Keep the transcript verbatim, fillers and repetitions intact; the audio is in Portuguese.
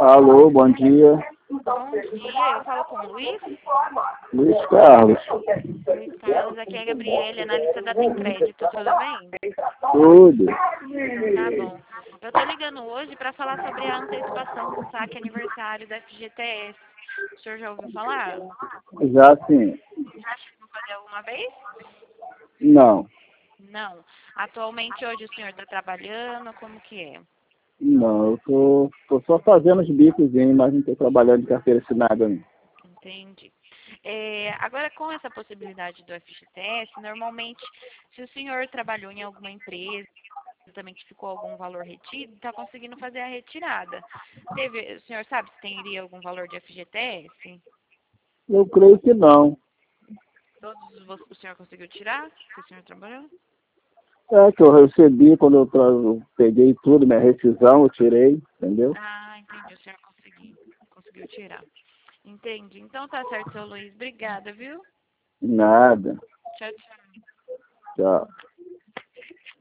Alô, bom dia. Bom dia, eu falo com o Luiz. Luiz Carlos. Luiz Carlos, aqui é a Gabriele, analista da Tem Crédito, tudo bem? Tudo. Tá bom. Eu tô ligando hoje para falar sobre a antecipação do saque aniversário da F G T S. O senhor já ouviu falar? Já sim. Já chegou a fazer alguma vez? Não. Não. Atualmente hoje o senhor está trabalhando, como que é? Não, eu tô, tô só fazendo os bicos, mas não tô trabalhando de carteira assinada, não. Entendi. É, agora, com essa possibilidade do F G T S, normalmente, se o senhor trabalhou em alguma empresa, também que ficou algum valor retido, está conseguindo fazer a retirada. Teve, o senhor sabe se teria algum valor de F G T S? Eu creio que não. Todos vo- o senhor conseguiu tirar? Que o senhor trabalhou? É que eu recebi quando eu, tra... eu peguei tudo, minha rescisão, eu tirei, entendeu? Ah, entendi. O senhor conseguiu, conseguiu tirar. Entendi. Então tá certo, seu Luiz. Obrigada, viu? Nada. Tchau, tchau. Tchau.